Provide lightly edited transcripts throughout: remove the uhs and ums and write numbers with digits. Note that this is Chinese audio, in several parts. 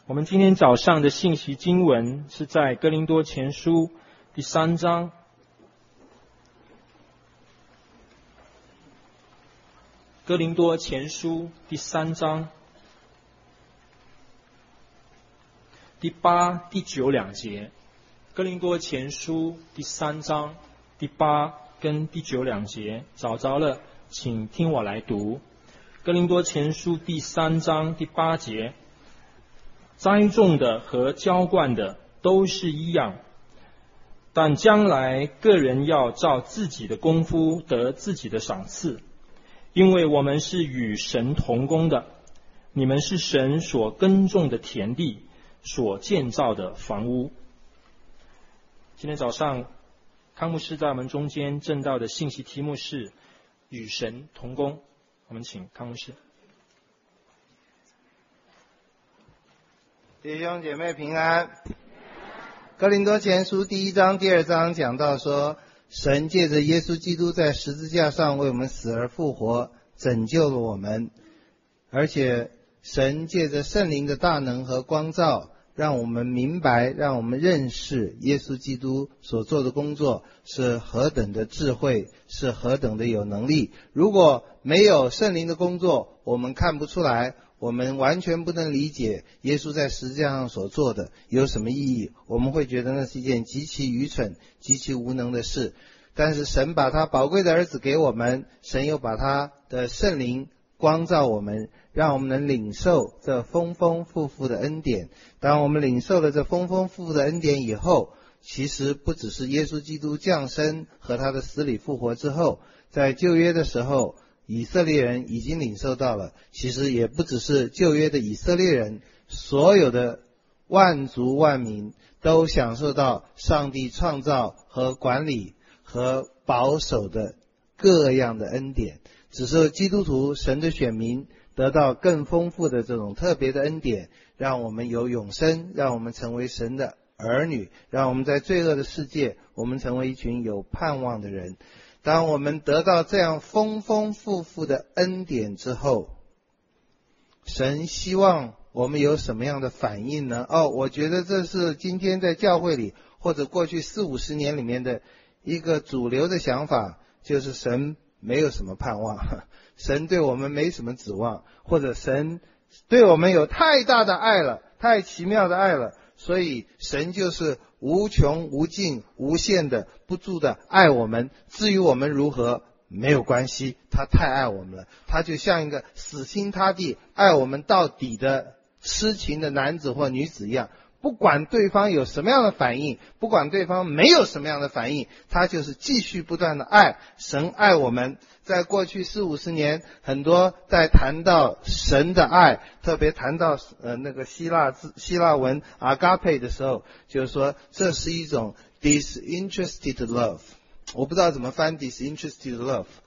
我们今天早上的信息经文是在哥林多前书第3章。哥林多前书第3章第8、第9两节。哥林多前书第3章第8跟第9两节，找着了，请听我来读。哥林多前书第3章第8节，栽种的和浇灌的都是一样，但将来个人要照自己的功夫得自己的赏赐，因为我们是与神同工的，你们是神所耕种的田地，所建造的房屋。今天早上康牧师在我们中间正道的信息题目是与神同工，我们请康牧师。 弟兄姐妹平安。哥林多前书第1章第2章讲到说，神借着耶稣基督在十字架上为我们死而复活，拯救了我们，而且神借着圣灵的大能和光照，让我们明白，让我们认识耶稣基督所做的工作是何等的智慧，是何等的有能力。如果没有圣灵的工作，我们看不出来，我们完全不能理解耶稣在十字架上所做的有什么意义，我们会觉得那是一件极其愚蠢、极其无能的事。但是神把他宝贵的儿子给我们，神又把他的圣灵光照我们，让我们能领受这丰丰富富的恩典。当我们领受了这丰丰富富的恩典以后，其实不只是耶稣基督降生和他的死里复活之后，在旧约的时候以色列人已经领受到了，其实也不只是旧约的以色列人，所有的万族万民都享受到上帝创造和管理和保守的各样的恩典。只是基督徒神的选民得到更丰富的这种特别的恩典，让我们有永生，让我们成为神的儿女，让我们在罪恶的世界，我们成为一群有盼望的人。当我们得到这样丰丰富富的恩典之后，神希望我们有什么样的反应呢？我觉得这是今天在教会里或者过去40-50年里面的一个主流的想法，就是神没有什么盼望，神对我们没什么指望，或者神对我们有太大的爱了，太奇妙的爱了，所以神就是无穷无尽无限的不住的爱我们，至于我们如何没有关系，他太爱我们了，他就像一个死心塌地爱我们到底的痴情的男子或女子一样，不管对方有什么样的反应，不管对方没有什么样的反应，他就是继续不断的爱。神爱我们，在过去40-50年，很多在谈到神的爱，特别谈到那个希腊文 agape 的时候，就是说这是一种 disinterested love。 我不知道怎么翻 disinterested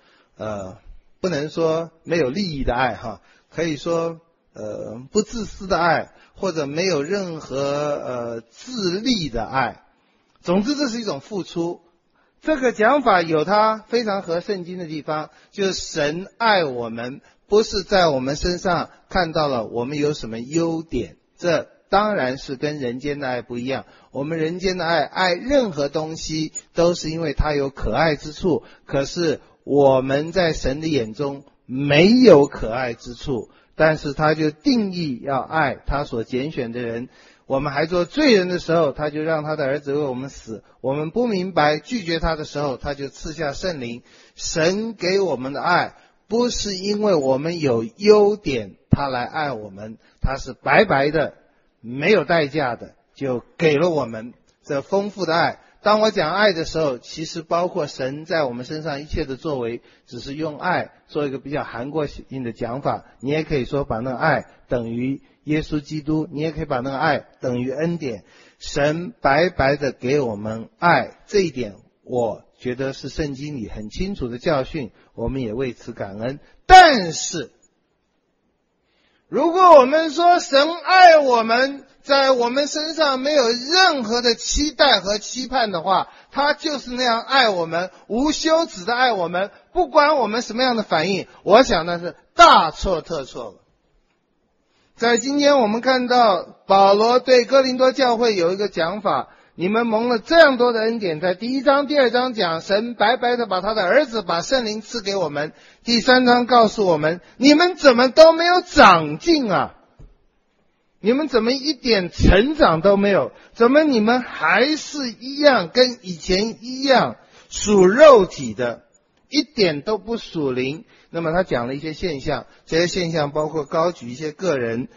love， 不能说没有利益的爱哈，可以说不自私的爱，或者没有任何自利的爱。总之这是一种付出。这个讲法有它非常合圣经的地方，就是神爱我们不是在我们身上看到了我们有什么优点，这当然是跟人间的爱不一样。我们人间的爱任何东西都是因为它有可爱之处，可是我们在神的眼中没有可爱之处，但是他就定义要爱他所拣选的人。我们还做罪人的时候，他就让他的儿子为我们死，我们不明白拒绝他的时候，他就赐下圣灵。神给我们的爱不是因为我们有优点他来爱我们，他是白白的没有代价的就给了我们这丰富的爱。当我讲爱的时候，其实包括神在我们身上一切的作为，只是用爱做一个比较含括性的讲法。你也可以说把那个爱等于耶稣基督，你也可以把那个爱等于恩典。神白白的给我们爱，这一点我觉得是圣经里很清楚的教训，我们也为此感恩。但是如果我们说神爱我们，在我们身上没有任何的期待和期盼的话，他就是那样爱我们，无休止的爱我们，不管我们什么样的反应，我想那是大错特错了。 在今天我们看到保罗对哥林多教会有一个讲法，你们蒙了这样多的恩典，在第1章、第2章讲神白白的把他的儿子把圣灵赐给我们，第3章告诉我们，你们怎么都没有长进啊？你们怎么一点成长都没有？怎么你们还是一样跟以前一样属肉体的，一点都不属灵？那么他讲了一些现象，这些现象包括高举一些个人，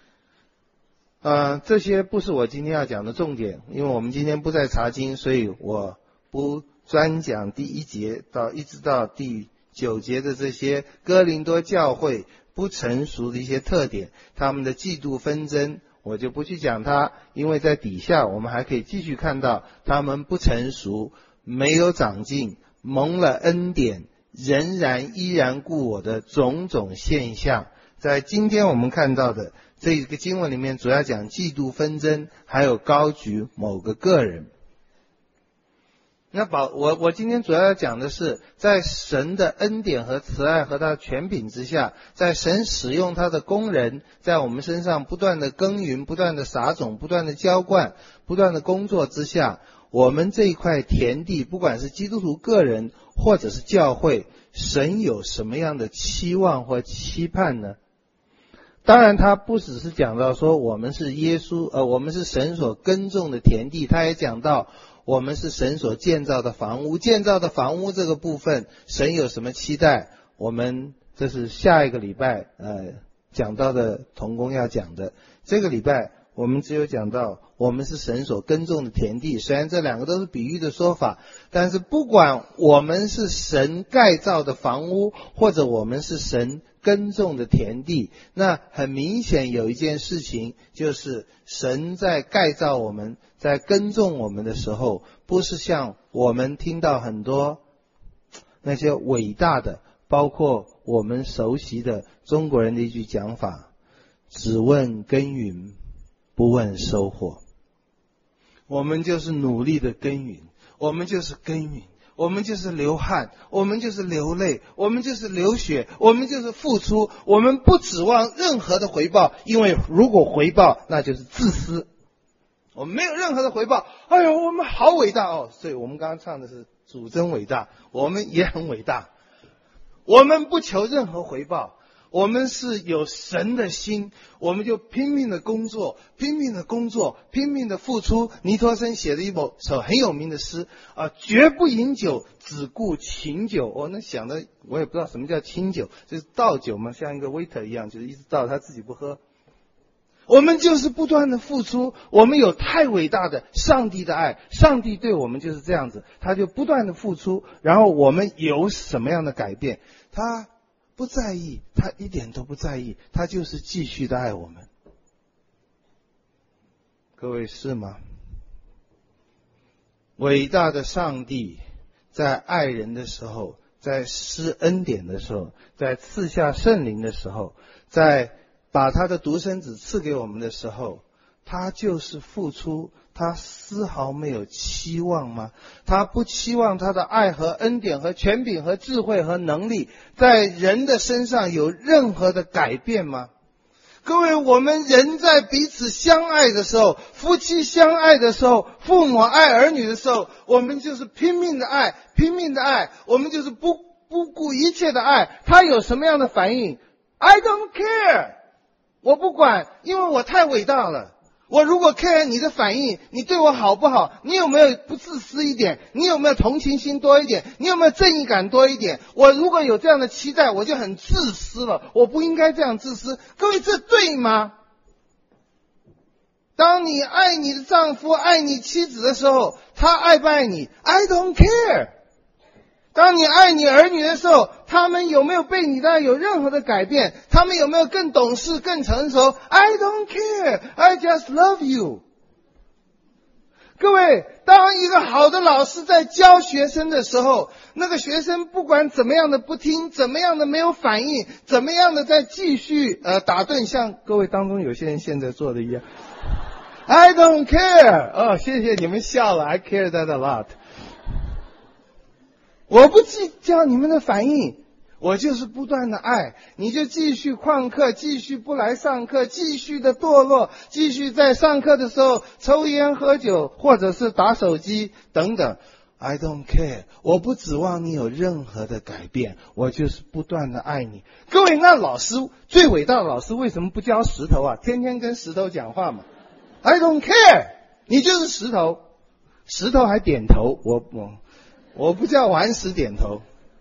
这些不是我今天要讲的重点，因为我们今天不在查经，所以我不专讲第1节一直到第9节的这些哥林多教会不成熟的一些特点，他们的嫉妒纷争，我就不去讲它，因为在底下我们还可以继续看到他们不成熟，没有长进，蒙了恩典，依然故我的种种现象。在今天我们看到的这个经文里面，主要讲嫉妒纷争，还有高举某个个人。那我今天主要要讲的是，在神的恩典和慈爱和他的权柄之下，在神使用他的工人在我们身上不断的耕耘，不断的撒种，不断的浇灌，不断的工作之下，我们这一块田地，不管是基督徒个人或者是教会，神有什么样的期望或期盼呢？当然他不只是讲到说我们是我们是神所耕种的田地，他也讲到我们是神所建造的房屋。建造的房屋这个部分，神有什么期待？我们这是下一个礼拜讲到的同工要讲的。这个礼拜我们只有讲到我们是神所耕种的田地，虽然这两个都是比喻的说法，但是不管我们是神盖造的房屋，或者我们是神耕种的田地，那很明显有一件事情，就是神在盖造我们，在耕种我们的时候，不是像我们听到很多那些伟大的，包括我们熟悉的中国人的一句讲法，只问耕耘不问收获。我们就是努力的耕耘，我们就是耕耘，我们就是流汗，我们就是流泪，我们就是流血，我们就是付出，我们不指望任何的回报，因为如果回报那就是自私。我们没有任何的回报，哎呦我们好伟大哦，所以我们刚刚唱的是主真伟大，我们也很伟大，我们不求任何回报，我们是有神的心，我们就拼命的工作，拼命的工作，拼命的付出。尼托生写的一首很有名的诗绝不饮酒，只顾琴酒。我能想的，我也不知道什么叫清酒，就是倒酒嘛，像一个 waiter 一样，就是一直倒他自己不喝。我们就是不断的付出，我们有太伟大的上帝的爱，上帝对我们就是这样子，他就不断的付出，然后我们有什么样的改变，他不在意，他一点都不在意，他就是继续的爱我们。各位是吗？伟大的上帝在爱人的时候，在施恩典的时候，在赐下圣灵的时候，在把他的独生子赐给我们的时候，他就是付出，他丝毫没有期望吗？他不期望他的爱和恩典和权柄和智慧和能力在人的身上有任何的改变吗？各位，我们人在彼此相爱的时候，夫妻相爱的时候，父母爱儿女的时候，我们就是拼命的爱，拼命的爱，我们就是不顾一切的爱。他有什么样的反应？ I don't care， 我不管，因为我太伟大了。我如果 care 你的反应，你对我好不好？你有没有不自私一点？你有没有同情心多一点？你有没有正义感多一点？我如果有这样的期待，我就很自私了，我不应该这样自私。各位，这对吗？当你爱你的丈夫，爱你妻子的时候，他爱不爱你？ I don't care。当你爱你儿女的时候，他们有没有被你的爱有任何的改变？他们有没有更懂事、更成熟？ I don't care, I just love you。 各位，当一个好的老师在教学生的时候，那个学生不管怎么样的不听，怎么样的没有反应，怎么样的再继续打盹，像各位当中有些人现在做的一样。I don't care。 谢谢你们笑了， I care that a lot。我不计较你们的反应， 我就是不断的爱，你就继续旷课，继续不来上课，继续的堕落，继续在上课的时候抽烟喝酒，或者是打手机等等。I don't care， 我不指望你有任何的改变，我就是不断的爱你。各位，那老师最伟大的老师为什么不教石头啊？天天跟石头讲话嘛。I don't care， 你就是石头，石头还点头，我不叫顽石点头。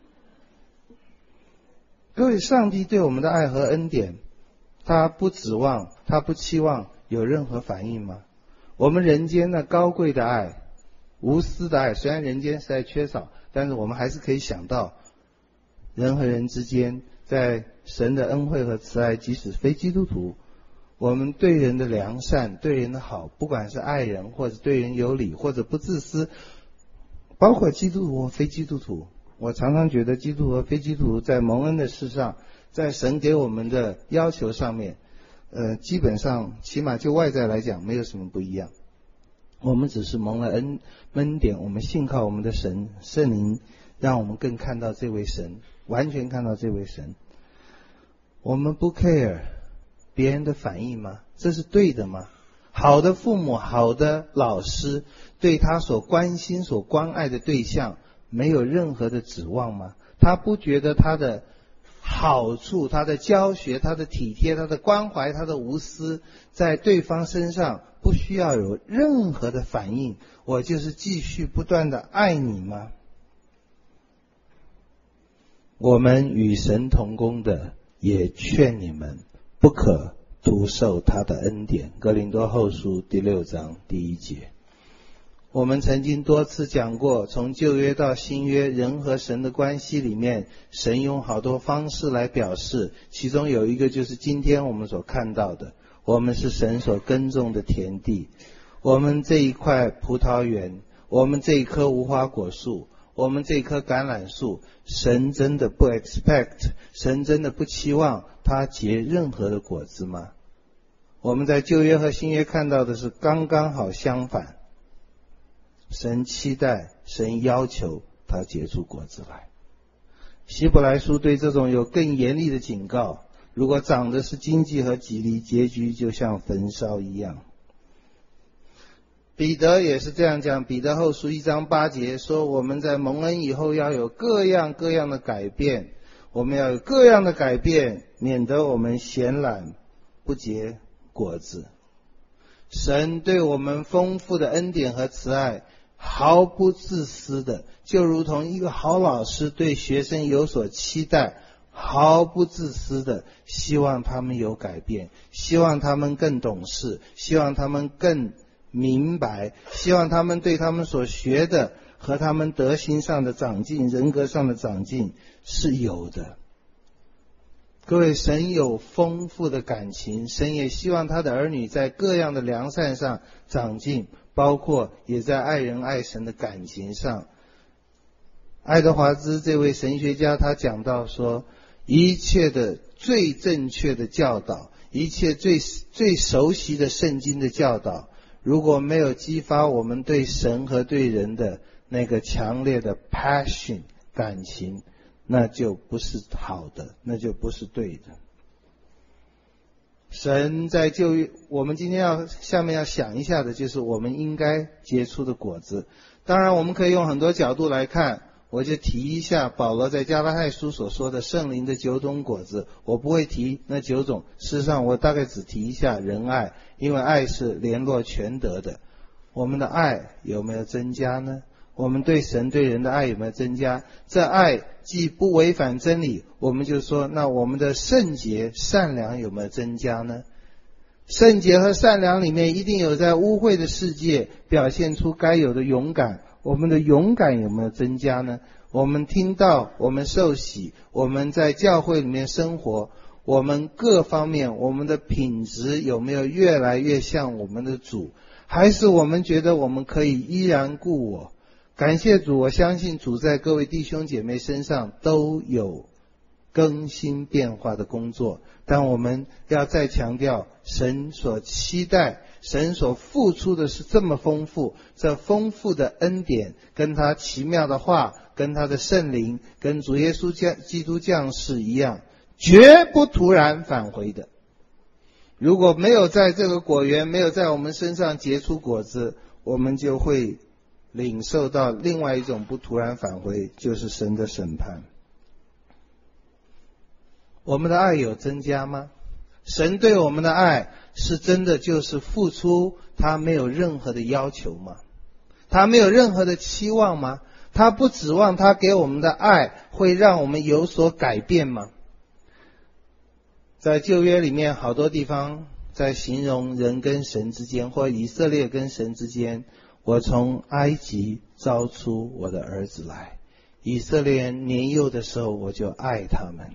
各位，上帝对我们的爱和恩典，他不指望，他不期望有任何反应吗？我们人间那高贵的爱，无私的爱，虽然人间实在缺少，但是我们还是可以想到，人和人之间，在神的恩惠和慈爱，即使非基督徒，我们对人的良善，对人的好，不管是爱人，或者对人有礼，或者不自私，包括基督徒和非基督徒。我常常觉得基督徒和非基督徒在蒙恩的事上，在神给我们的要求上面，基本上起码就外在来讲没有什么不一样。我们只是蒙了恩典，我们信靠我们的神圣灵，让我们更看到这位神，完全看到这位神。我们不 care 别人的反应吗？这是对的吗？好的父母，好的老师，对他所关心所关爱的对象没有任何的指望吗？他不觉得他的好处，他的教学，他的体贴，他的关怀，他的无私，在对方身上不需要有任何的反应，我就是继续不断的爱你吗？我们与神同工的，也劝你们不可徒受他的恩典。哥林多后书第6章第1节。我们曾经多次讲过，从旧约到新约，人和神的关系里面，神用好多方式来表示，其中有一个就是今天我们所看到的，我们是神所耕种的田地，我们这一块葡萄园，我们这一棵无花果树，我们这棵橄榄树，神真的不 expect， 神真的不期望它结任何的果子吗？我们在旧约和新约看到的是刚刚好相反，神期待，神要求它结出果子来。希伯来书对这种有更严厉的警告，如果长的是荆棘和棘藜，结局就像焚烧一样。彼得也是这样讲，彼得后书1章8节说，我们在蒙恩以后要有各样各样的改变，我们要有各样的改变，免得我们闲懒不结果子。神对我们丰富的恩典和慈爱，毫不自私的，就如同一个好老师对学生有所期待，毫不自私的希望他们有改变，希望他们更懂事，希望他们更明白，希望他们对他们所学的和他们德行上的长进，人格上的长进是有的。各位，神有丰富的感情，神也希望他的儿女在各样的良善上长进，包括也在爱人爱神的感情上。爱德华兹这位神学家他讲到说，一切的最正确的教导，一切最熟悉的圣经的教导，如果没有激发我们对神和对人的那个强烈的 passion 感情，那就不是好的，那就不是对的。神在旧约，我们今天下面要想一下的就是我们应该结出的果子。当然我们可以用很多角度来看，我就提一下保罗在加拉太书所说的圣灵的9种果子，我不会提那9种，事实上我大概只提一下仁爱，因为爱是联络全德的。我们的爱有没有增加呢？我们对神对人的爱有没有增加？这爱既不违反真理，我们就说那我们的圣洁善良有没有增加呢？圣洁和善良里面一定有在污秽的世界表现出该有的勇敢，我们的勇敢有没有增加呢？我们听到，我们受洗，我们在教会里面生活，我们各方面我们的品质有没有越来越像我们的主？还是我们觉得我们可以依然故我？感谢主，我相信主在各位弟兄姐妹身上都有更新变化的工作，但我们要再强调，神所期待，神所付出的是这么丰富，这丰富的恩典跟他奇妙的话跟他的圣灵，跟主耶稣基督降世一样，绝不突然返回的。如果没有在这个果园，没有在我们身上结出果子，我们就会领受到另外一种不突然返回，就是神的审判。我们的爱有增加吗？神对我们的爱是真的就是付出，他没有任何的要求吗？他没有任何的期望吗？他不指望他给我们的爱会让我们有所改变吗？在旧约里面好多地方在形容人跟神之间，或以色列跟神之间，我从埃及招出我的儿子来，以色列人年幼的时候我就爱他们。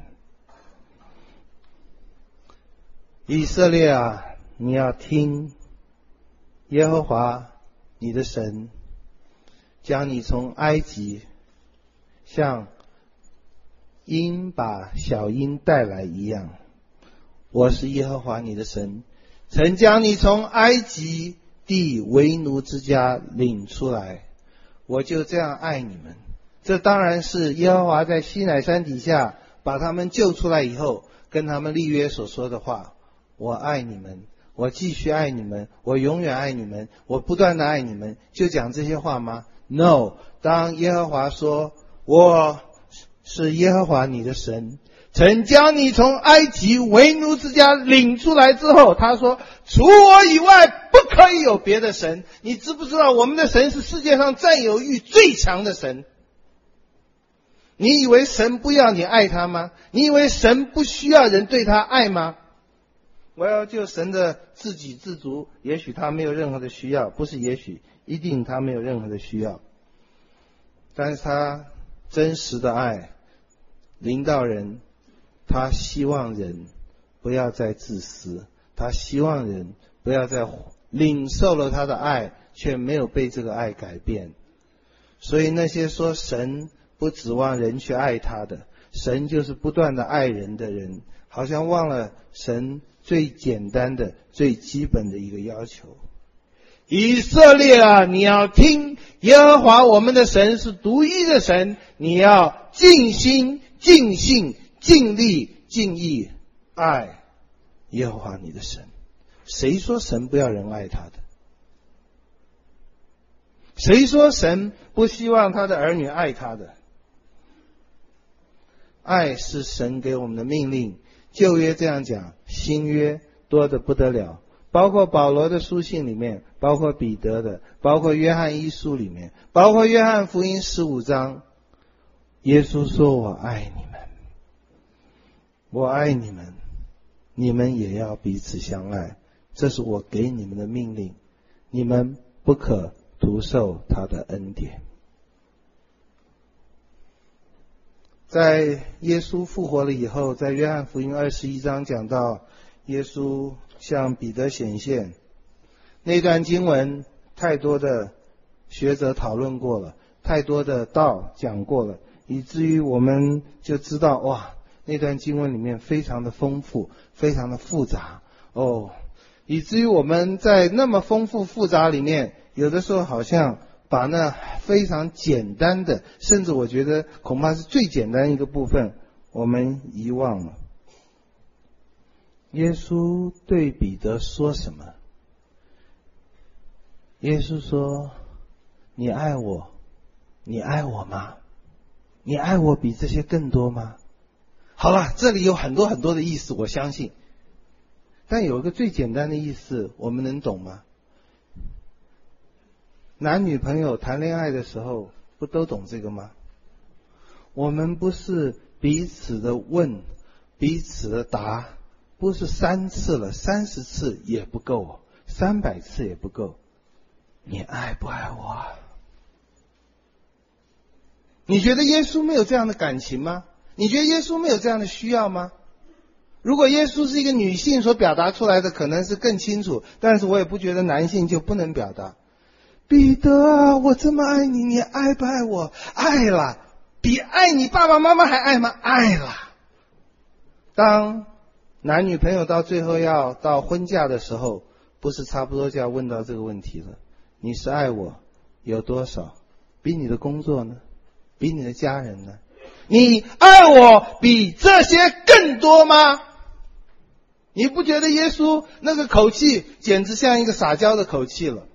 以色列啊，你要听耶和华你的神将你从埃及像鹰把小鹰带来一样，我是耶和华你的神，曾将你从埃及地为奴之家领出来，我就这样爱你们。这当然是耶和华在西乃山底下把他们救出来以后跟他们立约所说的话。我爱你们，我继续爱你们，我永远爱你们，我不断的爱你们，就讲这些话吗？ No， 当耶和华说我是耶和华你的神，曾将你从埃及为奴之家领出来之后，他说除我以外不可以有别的神。你知不知道我们的神是世界上占有欲最强的神？你以为神不要你爱他吗？你以为神不需要人对他爱吗？我要就神的自给自足，也许他没有任何的需要，不是也许，一定他没有任何的需要，但是他真实的爱临到人，他希望人不要再自私，他希望人不要再领受了他的爱却没有被这个爱改变。所以那些说神不指望人去爱他的，神就是不断的爱人的人，好像忘了神最简单的最基本的一个要求。以色列啊，你要听耶和华我们的神是独一的神，你要尽心尽性尽力尽意爱耶和华你的神。谁说神不要人爱他的？谁说神不希望他的儿女爱他的？爱是神给我们的命令，旧约这样讲，新约多得不得了，包括保罗的书信里面，包括彼得的，包括约翰一书里面，包括约翰福音15章，耶稣说我爱你们，我爱你们，你们也要彼此相爱，这是我给你们的命令，你们不可徒受他的恩典。在耶稣复活了以后，在约翰福音21章讲到耶稣向彼得显现，那段经文太多的学者讨论过了，太多的道讲过了，以至于我们就知道哇，那段经文里面非常的丰富，非常的复杂以至于我们在那么丰富复杂里面，有的时候好像把那非常简单的，甚至我觉得恐怕是最简单一个部分我们遗忘了。耶稣对彼得说什么？耶稣说你爱我，你爱我吗？你爱我比这些更多吗？好了，这里有很多很多的意思，我相信，但有一个最简单的意思我们能懂吗？男女朋友谈恋爱的时候不都懂这个吗？我们不是彼此的问，彼此的答，不是3次了，30次也不够，300次也不够。你爱不爱我啊？你觉得耶稣没有这样的感情吗？你觉得耶稣没有这样的需要吗？如果耶稣是一个女性所表达出来的可能是更清楚，但是我也不觉得男性就不能表达。彼得啊，我这么爱你，你爱不爱我？爱了，比爱你爸爸妈妈还爱吗？爱了。当男女朋友到最后要到婚嫁的时候，不是差不多就要问到这个问题了，你是爱我有多少？比你的工作呢？ 比你的家人呢？你爱我比这些更多吗？你不觉得耶稣那个口气简直像一个撒娇的口气了？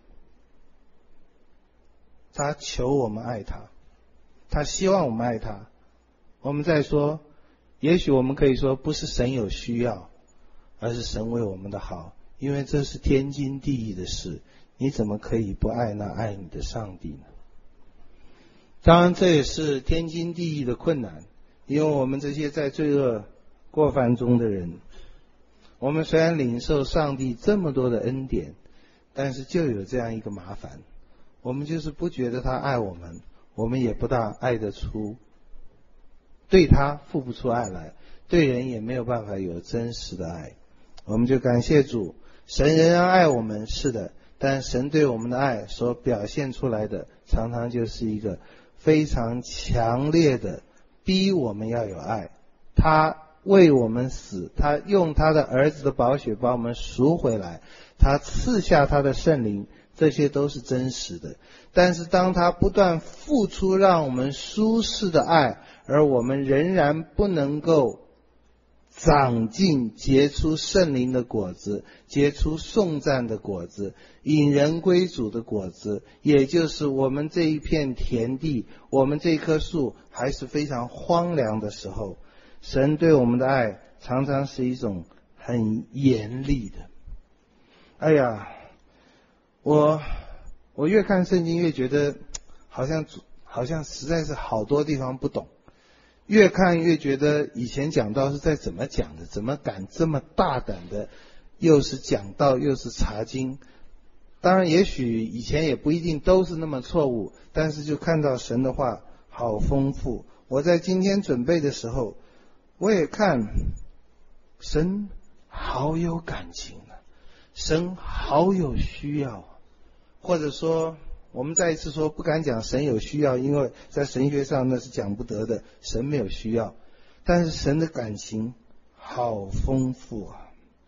他求我们爱他，他希望我们爱他。我们再说，也许我们可以说，不是神有需要，而是神为我们的好，因为这是天经地义的事。你怎么可以不爱那爱你的上帝呢？当然这也是天经地义的困难，因为我们这些在罪恶过犯中的人，我们虽然领受上帝这么多的恩典，但是就有这样一个麻烦，我们就是不觉得他爱我们，我们也不大爱得出，对他付不出爱来，对人也没有办法有真实的爱。我们就感谢主，神仍然爱我们，是的，但神对我们的爱所表现出来的，常常就是一个非常强烈的逼我们要有爱。他为我们死，他用他的儿子的宝血把我们赎回来，他赐下他的圣灵，这些都是真实的。但是当他不断付出让我们舒适的爱，而我们仍然不能够长进，结出圣灵的果子，结出颂赞的果子，引人归主的果子，也就是我们这一片田地，我们这一棵树还是非常荒凉的时候，神对我们的爱常常是一种很严厉的。哎呀，我越看圣经越觉得好像实在是好多地方不懂，越看越觉得以前讲道是在怎么讲的，怎么敢这么大胆的，又是讲道又是查经。当然也许以前也不一定都是那么错误，但是就看到神的话好丰富。我在今天准备的时候，我也看神好有感情啊，神好有需要啊。或者说我们再一次说，不敢讲神有需要，因为在神学上那是讲不得的，神没有需要，但是神的感情好丰富啊。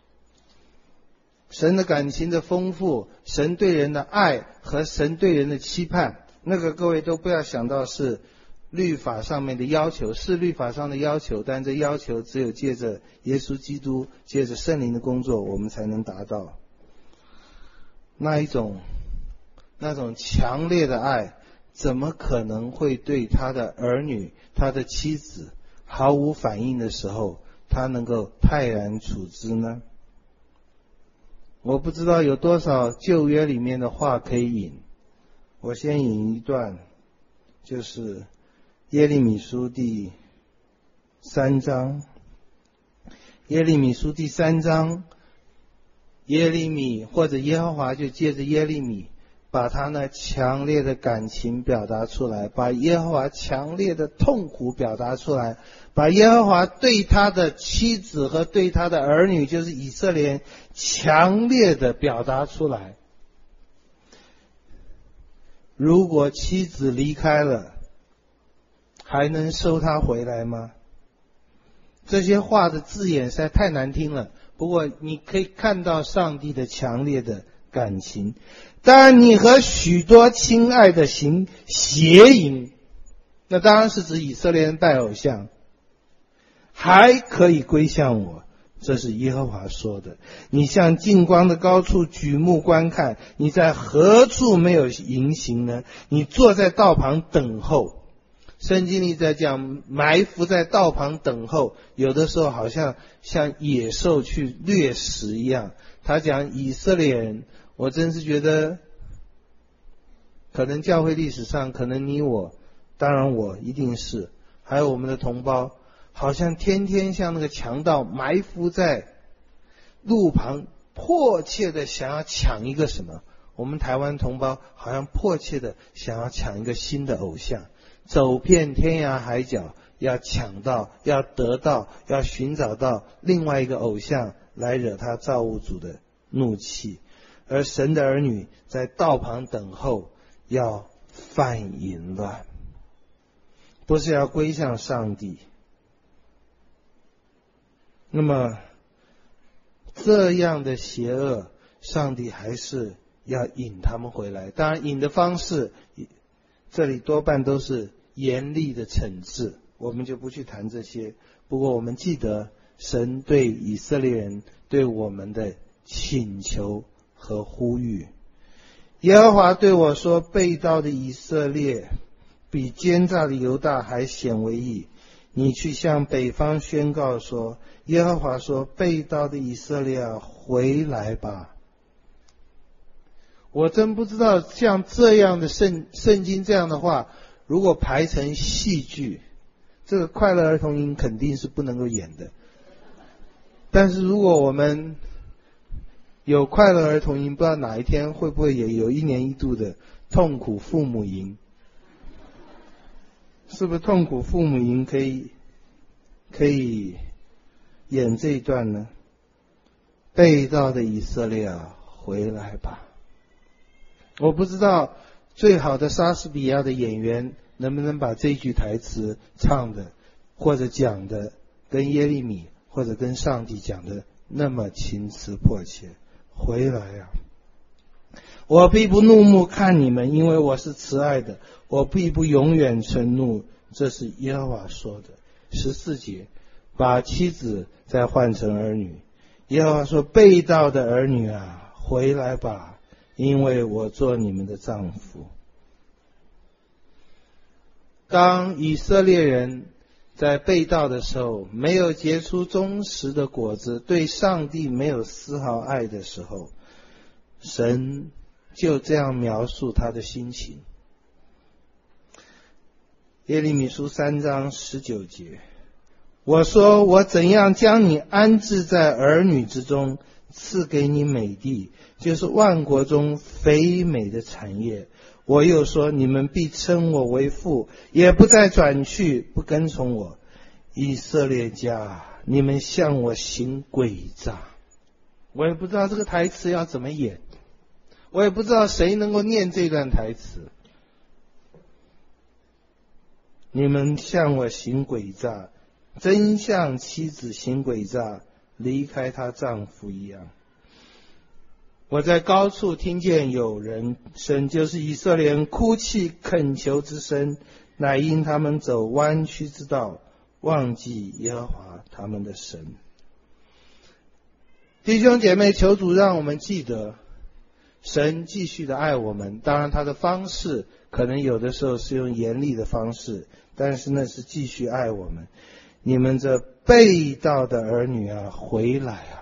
神的感情的丰富，神对人的爱和神对人的期盼，那个各位都不要想到是律法上面的要求，是律法上的要求，但这要求只有借着耶稣基督，借着圣灵的工作，我们才能达到。那种强烈的爱，怎么可能会对他的儿女、他的妻子毫无反应的时候，他能够泰然处之呢？我不知道有多少旧约里面的话可以引，我先引一段，就是耶利米书第3章。耶利米书第3章，耶利米或者耶和华就借着耶利米把他那强烈的感情表达出来，把耶和华强烈的痛苦表达出来，把耶和华对他的妻子和对他的儿女，就是以色列人强烈的表达出来。如果妻子离开了，还能收他回来吗？这些话的字眼实在太难听了，不过你可以看到上帝的强烈的感情。当然你和许多亲爱的行邪淫，那当然是指以色列人拜偶像，还可以归向我，这是耶和华说的。你向近光的高处举目观看，你在何处没有淫行呢？你坐在道旁等候。圣经里在讲埋伏在道旁等候，有的时候好像野兽去掠食一样。他讲以色列人，我真是觉得可能教会历史上，可能你我，当然我一定是，还有我们的同胞，好像天天像那个强盗埋伏在路旁，迫切的想要抢一个什么。我们台湾同胞好像迫切的想要抢一个新的偶像，走遍天涯海角，要抢到，要得到，要寻找到另外一个偶像来惹他造物主的怒气。而神的儿女在道旁等候，要犯淫乱，不是要归向上帝。那么这样的邪恶，上帝还是要引他们回来。当然引的方式这里多半都是严厉的惩治，我们就不去谈这些。不过我们记得神对以色列人对我们的请求和呼吁。耶和华对我说，背道的以色列比奸诈的犹大还显为义。你去向北方宣告说，耶和华说，背道的以色列啊，回来吧。我真不知道像这样的圣经这样的话，如果排成戏剧，这个快乐儿童营肯定是不能够演的。但是如果我们有快乐儿童营，不知道哪一天会不会也有一年一度的痛苦父母营？是不是痛苦父母营可以演这一段呢？背道的以色列啊，回来吧。我不知道最好的莎士比亚的演员能不能把这句台词唱的或者讲的跟耶利米或者跟上帝讲的那么情辞迫切。回来啊！我必不怒目看你们，因为我是慈爱的，我必不永远存怒，这是耶和华说的。14节，把妻子再换成儿女。耶和华说，背道的儿女啊，回来吧，因为我做你们的丈夫。当以色列人在背道的时候，没有结出忠实的果子，对上帝没有丝毫爱的时候，神就这样描述他的心情。耶利米书3章19节，我说，我怎样将你安置在儿女之中，赐给你美地，就是万国中肥美的产业。我又说，你们必称我为父，也不再转去，不跟从我。以色列家，你们向我行诡诈。我也不知道这个台词要怎么演，我也不知道谁能够念这段台词。你们向我行诡诈，真像妻子行诡诈，离开她丈夫一样。我在高处听见有人声，就是以色列人哭泣恳求之声，乃因他们走弯曲之道，忘记耶和华他们的神。弟兄姐妹，求主让我们记得，神继续的爱我们。当然他的方式可能有的时候是用严厉的方式，但是那是继续爱我们。你们这背道的儿女啊，回来啊！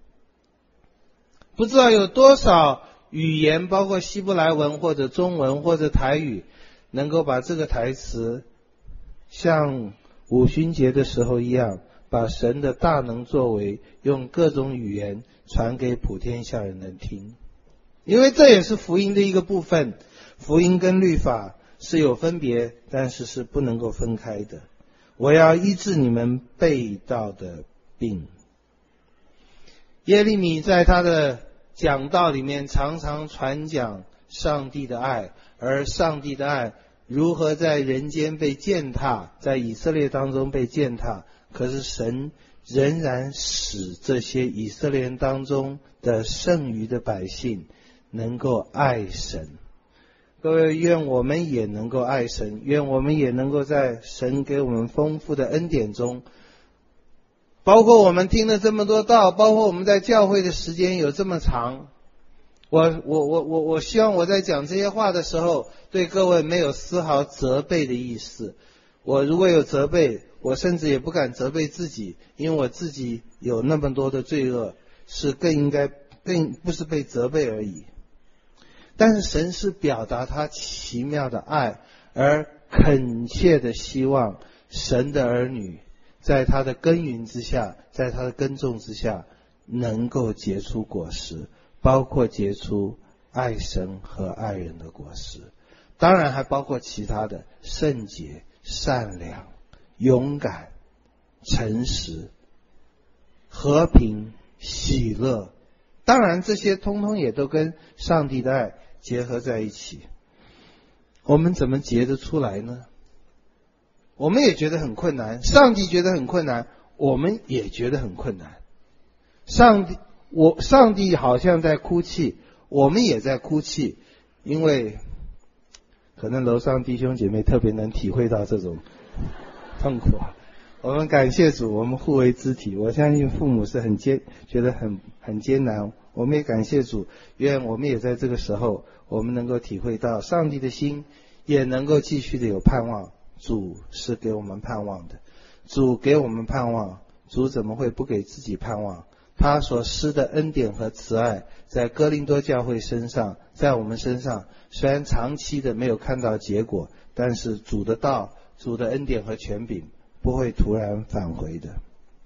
不知道有多少语言，包括希伯来文或者中文或者台语，能够把这个台词像五旬节的时候一样，把神的大能作为用各种语言传给普天下人能听。因为这也是福音的一个部分，福音跟律法是有分别，但是是不能够分开的。我要医治你们背道的病。耶利米在他的讲道里面常常传讲上帝的爱，而上帝的爱如何在人间被践踏，在以色列当中被践踏，可是神仍然使这些以色列人当中的剩余的百姓能够爱神。各位，愿我们也能够爱神，愿我们也能够在神给我们丰富的恩典中，包括我们听了这么多道，包括我们在教会的时间有这么长，我希望我在讲这些话的时候，对各位没有丝毫责备的意思。我如果有责备，我甚至也不敢责备自己，因为我自己有那么多的罪恶，是更不是被责备而已。但是神是表达他奇妙的爱，而恳切的希望神的儿女在他的耕耘之下，在他的耕种之下，能够结出果实，包括结出爱神和爱人的果实，当然还包括其他的圣洁、善良、勇敢、诚实、和平、喜乐，当然这些通通也都跟上帝的爱结合在一起。我们怎么结得出来呢？我们也觉得很困难，上帝觉得很困难，我们也觉得很困难。上帝好像在哭泣，我们也在哭泣，因为可能楼上弟兄姐妹特别能体会到这种痛苦啊。我们感谢主，我们互为肢体。我相信父母是觉得很艰难，我们也感谢主，愿我们也在这个时候，我们能够体会到上帝的心，也能够继续的有盼望。主是给我们盼望的，主给我们盼望，主怎么会不给自己盼望？他所施的恩典和慈爱，在哥林多教会身上，在我们身上，虽然长期的没有看到结果，但是主的道、主的恩典和权柄不会突然返回的。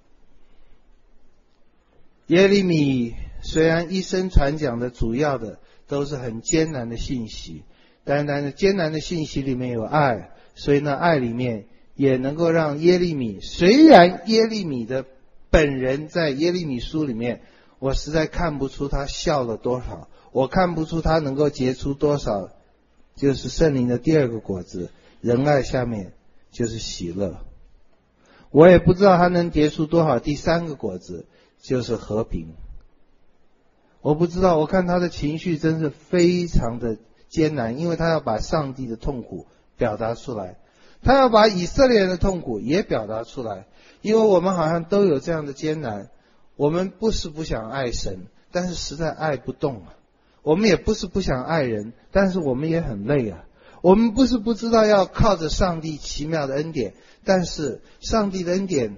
耶利米虽然一生传讲的主要的都是很艰难的信息，但是艰难的信息里面有爱，所以呢，爱里面也能够让耶利米，虽然耶利米的本人在耶利米书里面，我实在看不出他笑了多少，我看不出他能够结出多少，就是圣灵的第二个果子，仁爱下面就是喜乐。我也不知道他能结出多少第三个果子，就是和平。我不知道，我看他的情绪真是非常的艰难，因为他要把上帝的痛苦表达出来，他要把以色列人的痛苦也表达出来。因为我们好像都有这样的艰难，我们不是不想爱神，但是实在爱不动啊。我们也不是不想爱人，但是我们也很累啊。我们不是不知道要靠着上帝奇妙的恩典，但是上帝的恩典，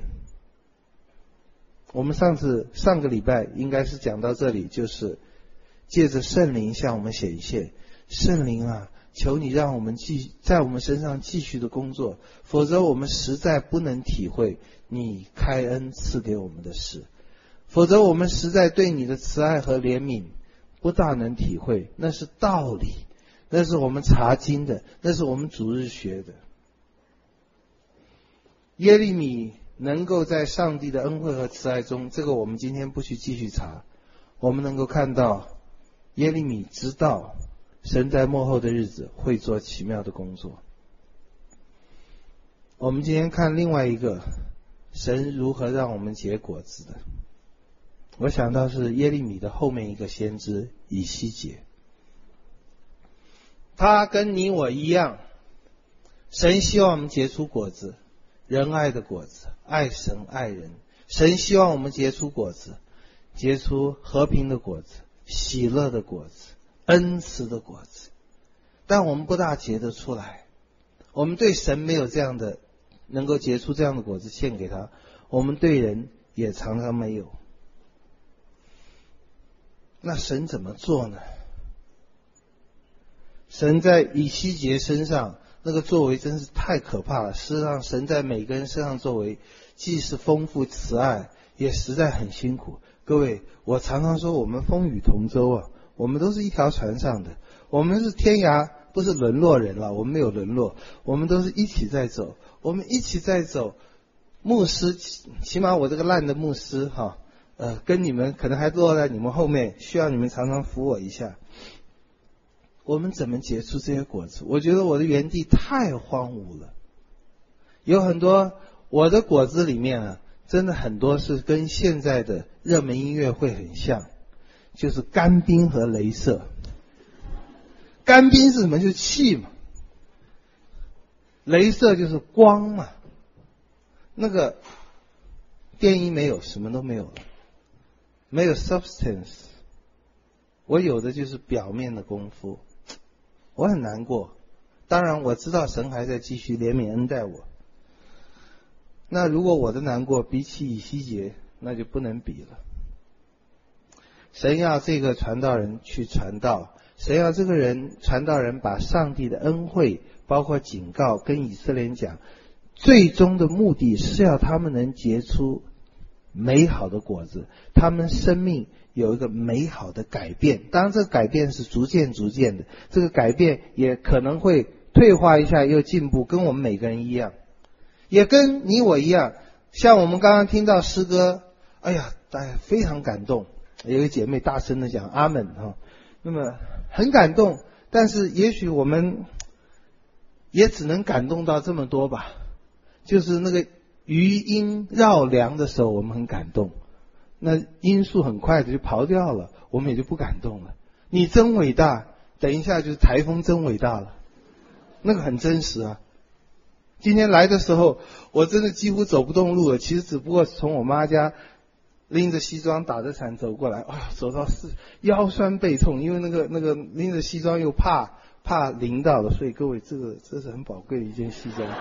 我们上个礼拜应该是讲到这里，就是借着圣灵向我们显现。圣灵啊，求你让我们在我们身上继续的工作，否则我们实在不能体会你开恩赐给我们的事，否则我们实在对你的慈爱和怜悯不大能体会。那是道理，那是我们查经的，那是我们主日学的。耶利米能够在上帝的恩惠和慈爱中，这个我们今天不去继续查，我们能够看到耶利米知道神在末后的日子会做奇妙的工作。我们今天看另外一个神如何让我们结果子的，我想到是耶利米的后面一个先知以西结。他跟你我一样，神希望我们结出果子，仁爱的果子，爱神爱人。神希望我们结出果子，结出和平的果子，喜乐的果子，恩慈的果子。但我们不大结得出来，我们对神没有这样的能够结出这样的果子献给他，我们对人也常常没有。那神怎么做呢？神在以西结身上那个作为真是太可怕了。事实上，神在每个人身上作为既是丰富慈爱，也实在很辛苦。各位，我常常说我们风雨同舟啊，我们都是一条船上的，我们是天涯，不是沦落人了，我们没有沦落，我们都是一起在走，我们一起在走。牧师，起码我这个烂的牧师哈，跟你们可能还落在你们后面，需要你们常常扶我一下。我们怎么结出这些果子？我觉得我的园地太荒芜了，有很多我的果子里面啊，真的很多是跟现在的热门音乐会很像，就是干冰和雷射。干冰是什么？就是气嘛，雷射就是光嘛。那个电音没有，什么都没有了，没有 substance。我有的就是表面的功夫，我很难过。当然我知道神还在继续怜悯恩待我。那如果我的难过比起以西结，那就不能比了。神要这个传道人去传道，神要这个传道人把上帝的恩惠包括警告跟以色列人讲，最终的目的是要他们能结出美好的果子，他们生命有一个美好的改变。当然这个改变是逐渐的，这个改变也可能会退化一下又进步，跟我们每个人一样，也跟你我一样。像我们刚刚听到诗歌，哎呀，大家非常感动，有一个姐妹大声的讲阿们哈，那么很感动，但是也许我们也只能感动到这么多吧。就是那个余音绕梁的时候我们很感动，那音速很快的就跑掉了，我们也就不感动了。你真伟大，等一下就是台风真伟大了， 那个很真实啊。今天来的时候，我真的几乎走不动路了。其实只不过从我妈家拎着西装打着伞走过来，走到腰酸背痛，因为那个拎着西装又怕淋到了，所以各位这是很宝贵的一件西装。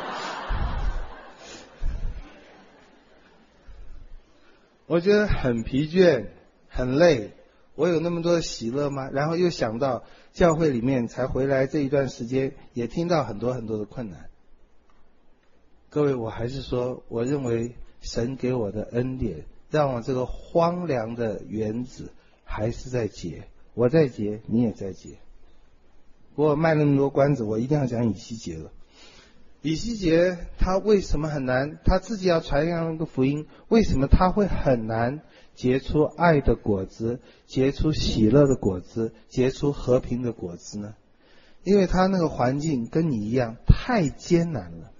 我觉得很疲倦，很累。我有那么多的喜乐吗？然后又想到教会里面才回来这一段时间，也听到很多很多的困难。各位，我还是说，我认为神给我的恩典，让我这个荒凉的园子还是在结，我在结，你也在结。不过卖那么多关子，我一定要讲以西结了。以西结他为什么很难？他自己要传扬一个福音，为什么他会很难结出爱的果子，结出喜乐的果子，结出和平的果子呢？因为他那个环境跟你一样太艰难了。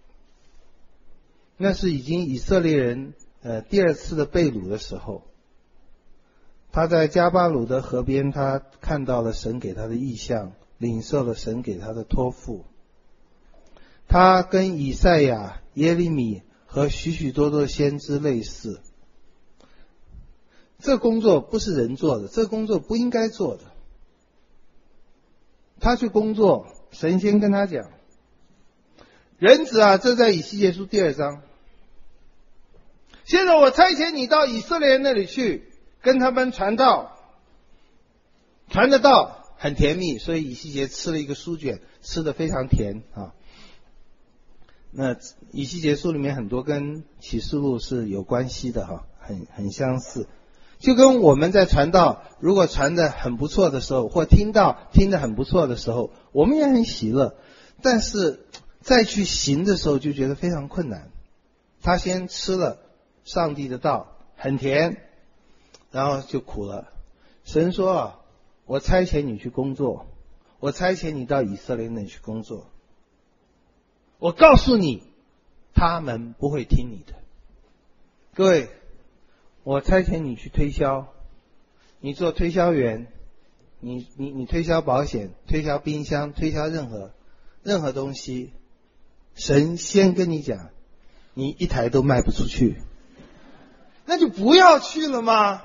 那是已经以色列人第二次的被掳的时候，他在加巴鲁的河边，他看到了神给他的异象，领受了神给他的托付。他跟以赛亚、耶利米和许许多多先知类似。这工作不是人做的，这工作不应该做的。他去工作，神先跟他讲，人子啊，这在以西结书第2章。现在我差遣你到以色列人那里去，跟他们传道，传的道很甜蜜，所以以西结吃了一个书卷，吃得非常甜啊。那以西结书里面很多跟启示录是有关系的哈，很相似。就跟我们在传道，如果传得很不错的时候，或听得很不错的时候，我们也很喜乐，但是再去行的时候就觉得非常困难。他先吃了上帝的道，很甜，然后就苦了。神说，我差遣你去工作，我差遣你到以色列那里去工作。我告诉你，他们不会听你的。各位，我差遣你去推销，你做推销员，你推销保险，推销冰箱，推销任何东西，神先跟你讲，你一台都卖不出去，那就不要去了吗？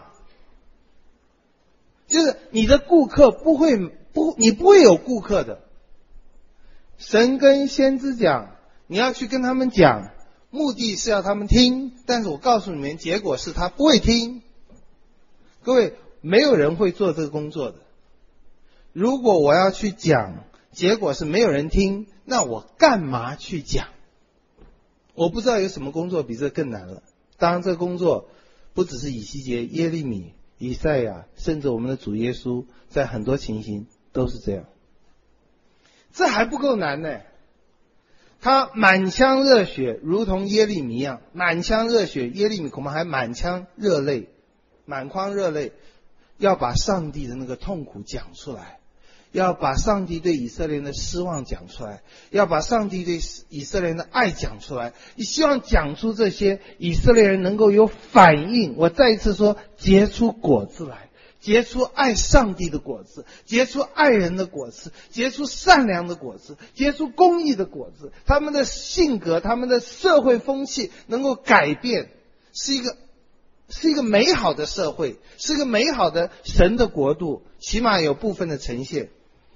就是你的顾客你不会有顾客的。神跟先知讲，你要去跟他们讲，目的是要他们听，但是我告诉你们，结果是他不会听。各位，没有人会做这个工作的。如果我要去讲，结果是没有人听，那我干嘛去讲？我不知道有什么工作比这更难了。当然这个工作不只是以西结、耶利米、以赛亚，甚至我们的主耶稣，在很多情形都是这样。这还不够难呢。他满腔热血，如同耶利米一样，满腔热血，耶利米恐怕还满腔热泪，满眶热泪，要把上帝的那个痛苦讲出来，要把上帝对以色列人的失望讲出来，要把上帝对以色列人的爱讲出来。你希望讲出这些，以色列人能够有反应。我再一次说，结出果子来，结出爱上帝的果子，结出爱人的果子，结出善良的果子，结出公义的果子。他们的性格，他们的社会风气能够改变，是一个美好的社会，是一个美好的神的国度，起码有部分的呈现。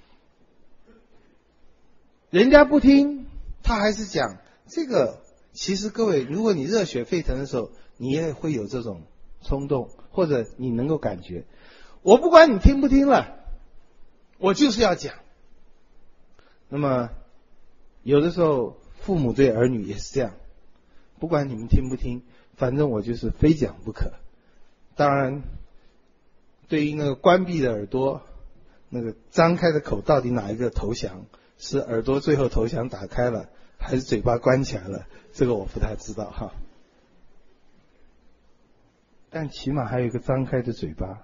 人家不听，他还是讲这个。其实各位，如果你热血沸腾的时候，你也会有这种冲动，或者你能够感觉，我不管你听不听了，我就是要讲。那么有的时候父母对儿女也是这样，不管你们听不听，反正我就是非讲不可。当然对于那个关闭的耳朵，那个张开的口，到底哪一个投降？是耳朵最后投降打开了，还是嘴巴关起来了？这个我不太知道哈。但起码还有一个张开的嘴巴。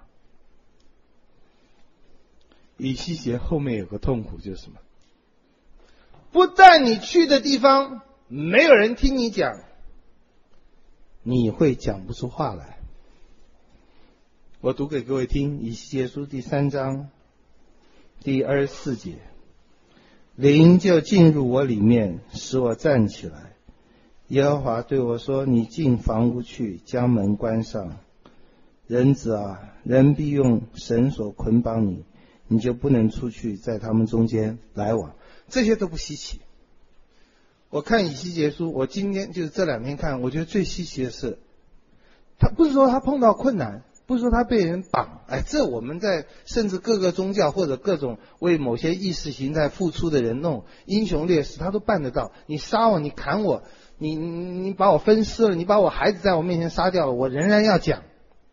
以西结后面有个痛苦，就是什么？不但你去的地方没有人听你讲，你会讲不出话来。我读给各位听，以西结书第3章第24节。 灵就进入我里面，使我站起来。耶和华对我说，你进房屋去，将门关上。人子啊，人必用绳索捆绑你，你就不能出去，在他们中间来往。这些都不稀奇。我看以西结书，我今天就是这2天看，我觉得最稀奇的是，他不是说他碰到困难，不是说他被人绑，这我们在甚至各个宗教或者各种为某些意识形态付出的人弄英雄烈士，他都办得到。你杀我，你砍我，你把我分尸了，你把我孩子在我面前杀掉了，我仍然要讲。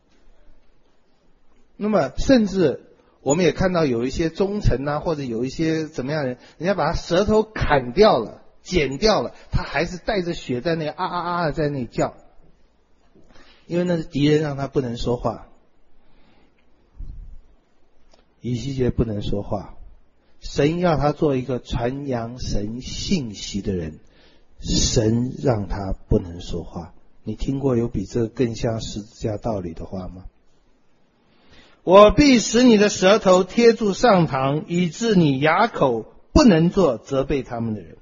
那么甚至我们也看到有一些忠臣啊，或者有一些怎么样人家把他舌头砍掉了剪掉了，他还是带着血在那啊啊啊的在那叫，因为那是敌人让他不能说话。以西结不能说话，神要他做一个传扬神信息的人，神让他不能说话。你听过有比这个更像十字架道理的话吗？我必使你的舌头贴住上膛，以致你哑口，不能做责备他们的人。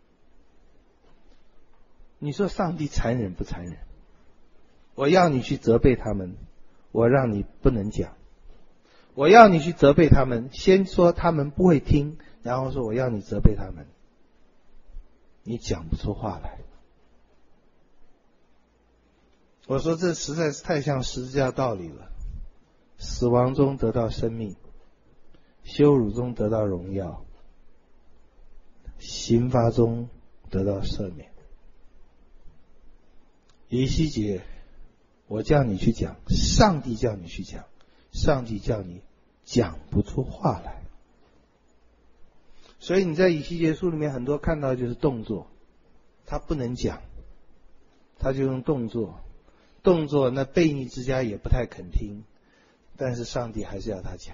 你说上帝残忍不残忍？我要你去责备他们，我让你不能讲。我要你去责备他们，先说他们不会听，然后说我要你责备他们，你讲不出话来。我说这实在是太像十字架道理了。死亡中得到生命，羞辱中得到荣耀，刑罚中得到赦免。以西结，我叫你去讲，上帝叫你去讲，上帝叫你讲不出话来。所以你在以西结书里面很多看到就是动作，他不能讲，他就用动作，那悖逆之家也不太肯听，但是上帝还是要他讲。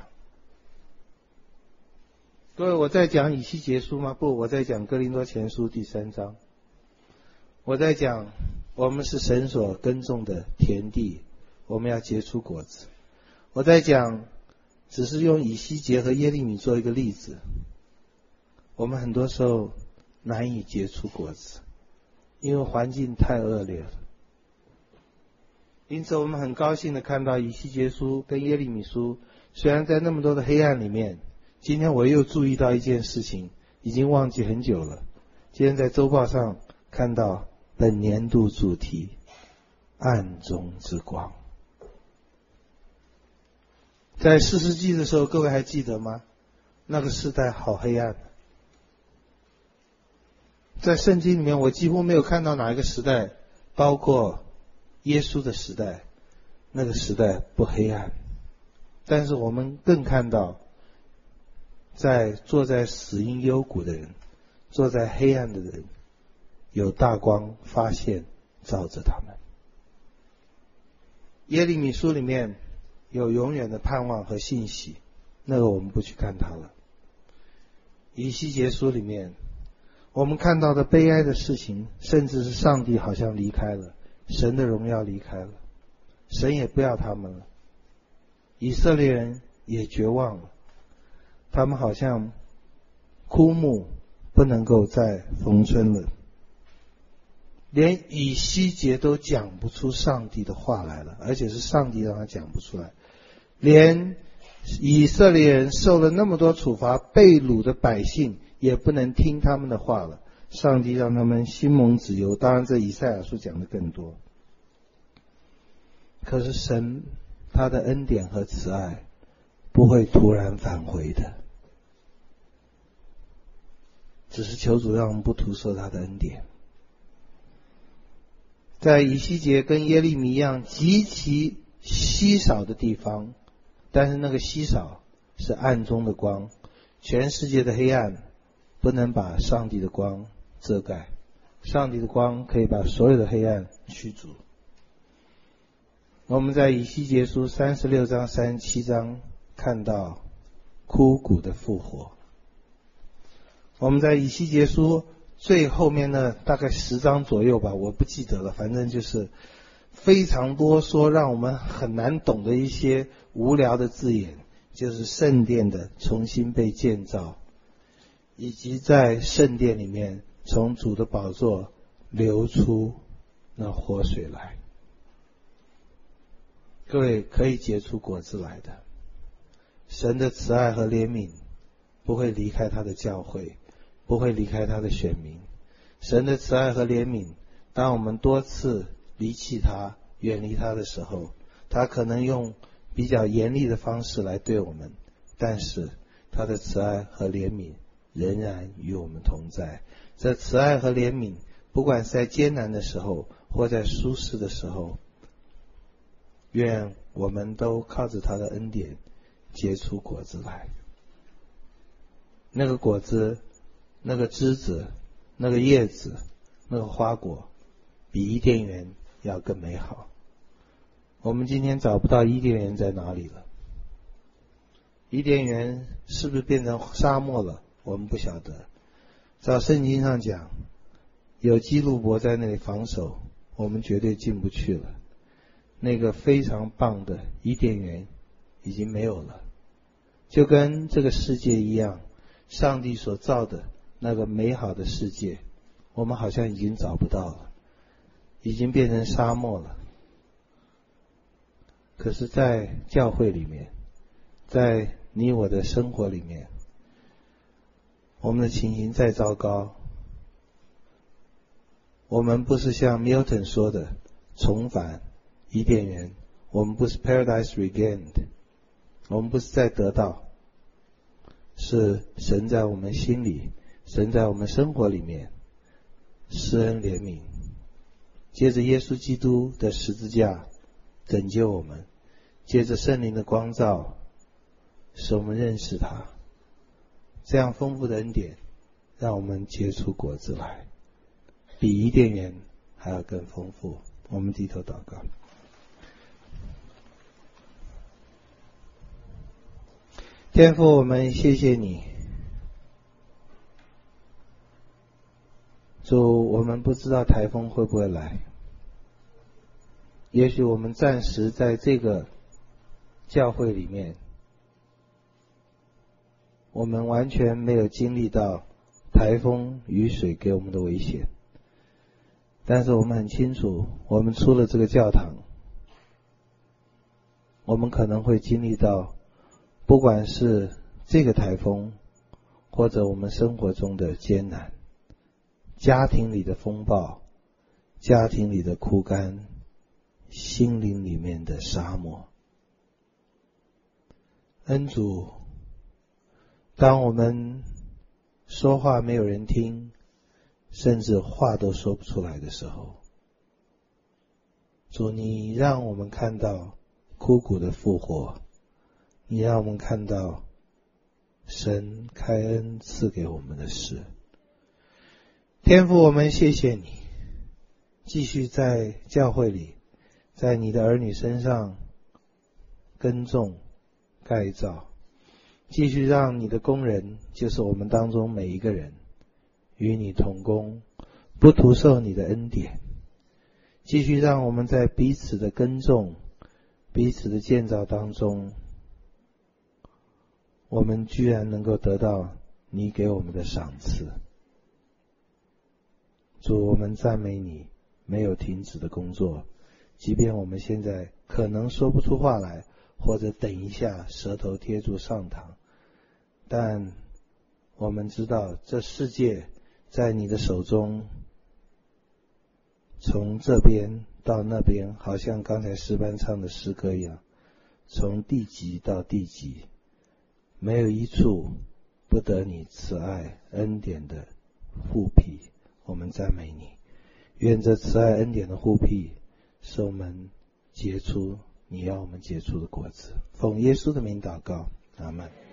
各位，我在讲以西结书吗？不，我在讲哥林多前书第3章。我在讲我们是神所耕种的田地，我们要结出果子。我在讲，只是用以西结和耶利米做一个例子，我们很多时候难以结出果子，因为环境太恶劣了。因此我们很高兴的看到以西结书跟耶利米书，虽然在那么多的黑暗里面，今天我又注意到一件事情，已经忘记很久了。今天在周报上看到本年度主题，暗中之光。在4世纪的时候，各位还记得吗？那个时代好黑暗。在圣经里面我几乎没有看到哪一个时代，包括耶稣的时代，那个时代不黑暗。但是我们更看到，坐在死荫幽谷的人，坐在黑暗的人，有大光发现照着他们。耶利米书里面有永远的盼望和信息，那个我们不去看它了。以西结书里面我们看到的悲哀的事情，甚至是上帝好像离开了，神的荣耀离开了，神也不要他们了，以色列人也绝望了，他们好像枯木不能够再逢春了，连以西结都讲不出上帝的话来了，而且是上帝让他讲不出来。连以色列人受了那么多处罚，被掳的百姓也不能听他们的话了，上帝让他们心蒙脂油，当然这以赛亚书讲的更多。可是神他的恩典和慈爱不会突然返回的，只是求主让我们不徒受他的恩典。在以西结跟耶利米一样极其稀少的地方，但是那个稀少是暗中的光，全世界的黑暗不能把上帝的光遮盖，上帝的光可以把所有的黑暗驱逐。我们在以西结书36章37章看到枯骨的复活。我们在以西结书最后面的大概10章左右吧，我不记得了，反正就是非常多说让我们很难懂的一些无聊的字眼，就是圣殿的重新被建造， 以及在圣殿里面从主的宝座流出那活水来。各位，可以结出果子来的。神的慈爱和怜悯不会离开他的教会，不会离开他的选民。神的慈爱和怜悯，当我们多次离弃他、远离他的时候，他可能用比较严厉的方式来对我们，但是他的慈爱和怜悯仍然与我们同在。这慈爱和怜悯，不管是在艰难的时候或在舒适的时候，愿我们都靠着他的恩典结出果子来。那个果子，那个枝子，那个叶子，那个花果，比伊甸园要更美好。我们今天找不到伊甸园在哪里了。伊甸园是不是变成沙漠了？我们不晓得。照圣经上讲，有基路伯在那里防守，我们绝对进不去了。那个非常棒的伊甸园已经没有了，就跟这个世界一样，上帝所造的那个美好的世界，我们好像已经找不到了，已经变成沙漠了。可是在教会里面，在你我的生活里面，我们的情形再糟糕，我们不是像 Milton 说的重返伊甸园，我们不是 Paradise Regained， 我们不是在得到，是神在我们心里，神在我们生活里面施恩怜悯，借着耶稣基督的十字架拯救我们，借着圣灵的光照使我们认识他。这样丰富的恩典让我们结出果子来，比伊甸园还要更丰富。我们低头祷告。天父，我们谢谢你。主，我们不知道台风会不会来，也许我们暂时在这个教会里面，我们完全没有经历到台风雨水给我们的危险，但是我们很清楚，我们出了这个教堂，我们可能会经历到不管是这个台风或者我们生活中的艰难，家庭里的风暴，家庭里的枯干，心灵里面的沙漠。恩主，当我们说话没有人听，甚至话都说不出来的时候，主，你让我们看到枯骨的复活，你让我们看到神开恩赐给我们的事。天父，我们谢谢你，继续在教会里，在你的儿女身上耕种盖造，继续让你的工人，就是我们当中每一个人，与你同工，不徒受你的恩典。继续让我们在彼此的耕种，彼此的建造当中，我们居然能够得到你给我们的赏赐。主，我们赞美你，没有停止的工作，即便我们现在可能说不出话来，或者等一下舌头贴住上膛，但我们知道这世界在你的手中，从这边到那边，好像刚才诗班唱的诗歌一样，从地极到地极，没有一处不得你慈爱恩典的护庇。我们赞美你，愿这慈爱恩典的护庇使我们结出你要我们结出的果子。奉耶稣的名祷告，阿们。